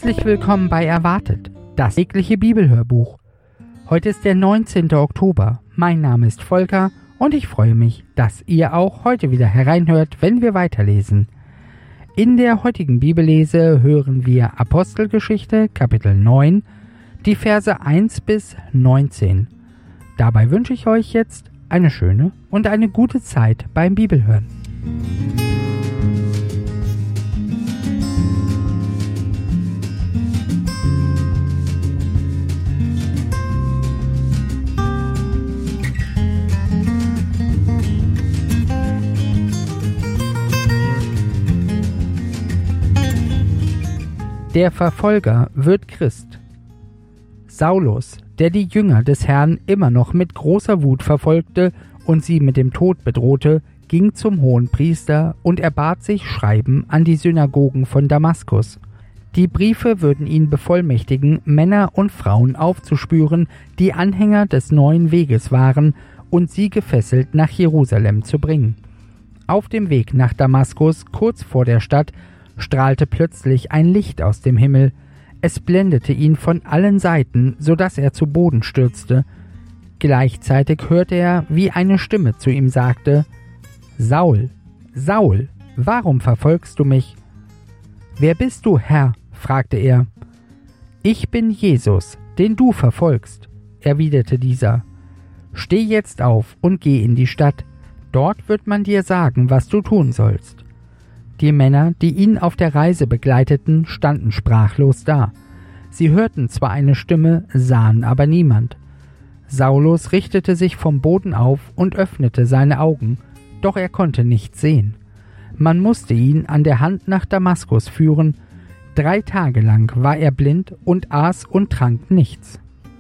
Herzlich willkommen bei Erwartet, das tägliche Bibelhörbuch. Heute ist der 19. Oktober. Mein Name ist Volker und ich freue mich, dass ihr auch heute wieder hereinhört, wenn wir weiterlesen. In der heutigen Bibellese hören wir Apostelgeschichte, Kapitel 9, die Verse 1 bis 19. Dabei wünsche ich euch jetzt eine schöne und eine gute Zeit beim Bibelhören. Der Verfolger wird Christ. Saulus, der die Jünger des Herrn immer noch mit großer Wut verfolgte und sie mit dem Tod bedrohte, ging zum Hohenpriester und erbat sich Schreiben an die Synagogen von Damaskus. Die Briefe würden ihn bevollmächtigen, Männer und Frauen aufzuspüren, die Anhänger des neuen Weges waren, und sie gefesselt nach Jerusalem zu bringen. Auf dem Weg nach Damaskus, kurz vor der Stadt, strahlte plötzlich ein Licht aus dem Himmel. Es blendete ihn von allen Seiten, so dass er zu Boden stürzte. Gleichzeitig hörte er, wie eine Stimme zu ihm sagte: »Saul, Saul, warum verfolgst du mich?« »Wer bist du, Herr?« fragte er. »Ich bin Jesus, den du verfolgst«, erwiderte dieser. »Steh jetzt auf und geh in die Stadt. Dort wird man dir sagen, was du tun sollst.« Die Männer, die ihn auf der Reise begleiteten, standen sprachlos da. Sie hörten zwar eine Stimme, sahen aber niemand. Saulus richtete sich vom Boden auf und öffnete seine Augen, doch er konnte nichts sehen. Man musste ihn an der Hand nach Damaskus führen. 3 Tage lang war er blind und aß und trank nichts.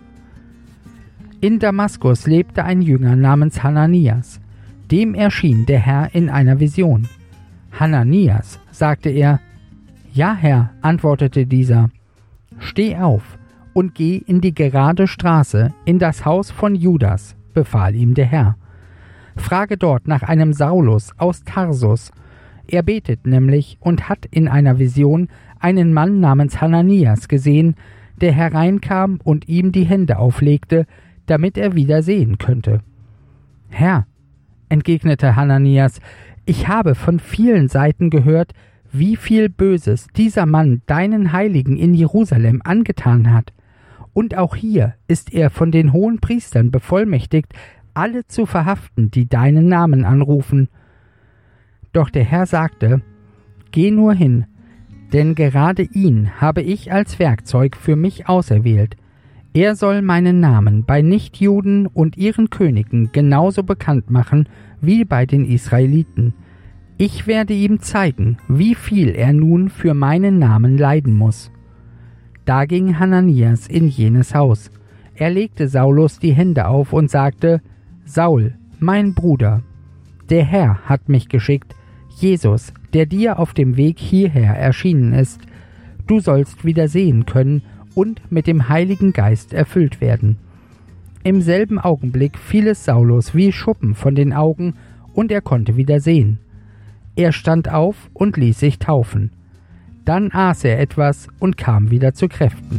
In Damaskus lebte ein Jünger namens Hananias. Dem erschien der Herr in einer Vision. »Hananias«, sagte er. »Ja, Herr«, antwortete dieser. »Steh auf und geh in die gerade Straße, in das Haus von Judas«, befahl ihm der Herr. »Frage dort nach einem Saulus aus Tarsus. Er betet nämlich und hat in einer Vision einen Mann namens Hananias gesehen, der hereinkam und ihm die Hände auflegte, damit er wieder sehen könnte.« »Herr«, entgegnete Hananias, »ich habe von vielen Seiten gehört, wie viel Böses dieser Mann deinen Heiligen in Jerusalem angetan hat. Und auch hier ist er von den Hohenpriestern bevollmächtigt, alle zu verhaften, die deinen Namen anrufen.« Doch der Herr sagte: »Geh nur hin, denn gerade ihn habe ich als Werkzeug für mich auserwählt. Er soll meinen Namen bei Nichtjuden und ihren Königen genauso bekannt machen wie bei den Israeliten. Ich werde ihm zeigen, wie viel er nun für meinen Namen leiden muss.« Da ging Hananias in jenes Haus. Er legte Saulus die Hände auf und sagte: »Saul, mein Bruder, der Herr hat mich geschickt, Jesus, der dir auf dem Weg hierher erschienen ist. Du sollst wieder sehen können und mit dem Heiligen Geist erfüllt werden.« Im selben Augenblick fiel es Saulus wie Schuppen von den Augen, und er konnte wieder sehen. Er stand auf und ließ sich taufen. Dann aß er etwas und kam wieder zu Kräften.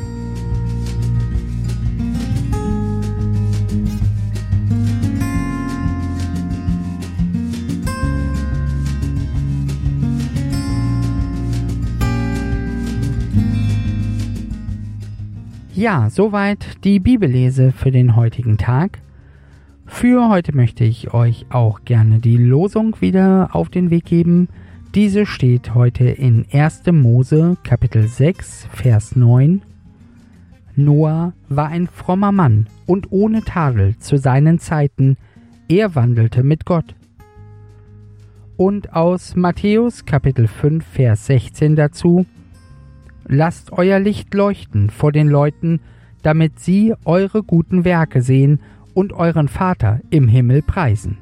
Ja, soweit die Bibellese für den heutigen Tag. Für heute möchte ich euch auch gerne die Losung wieder auf den Weg geben. Diese steht heute in 1. Mose, Kapitel 6, Vers 9. Noah war ein frommer Mann und ohne Tadel zu seinen Zeiten. Er wandelte mit Gott. Und aus Matthäus, Kapitel 5, Vers 16 dazu: Lasst euer Licht leuchten vor den Leuten, damit sie eure guten Werke sehen und euren Vater im Himmel preisen.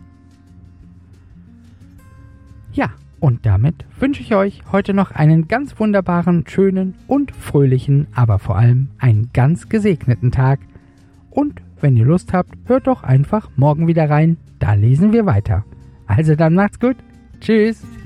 Ja, und damit wünsche ich euch heute noch einen ganz wunderbaren, schönen und fröhlichen, aber vor allem einen ganz gesegneten Tag. Und wenn ihr Lust habt, hört doch einfach morgen wieder rein, da lesen wir weiter. Also dann macht's gut. Tschüss.